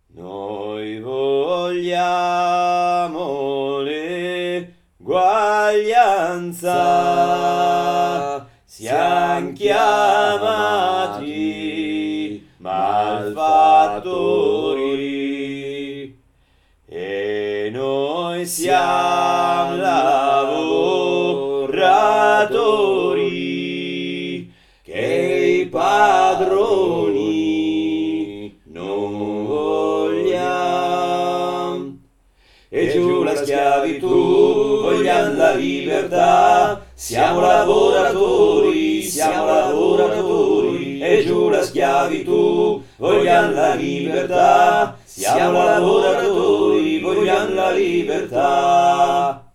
Noi vogliamo l'eguaglianza, siamo chiamati malfattori e noi siamo lavoratori che i padroni non vogliamo. E giù la schiavitù, vogliamo la libertà, siamo lavoratori, e giù la schiavitù, vogliamo la libertà, siamo lavoratori, vogliamo la libertà.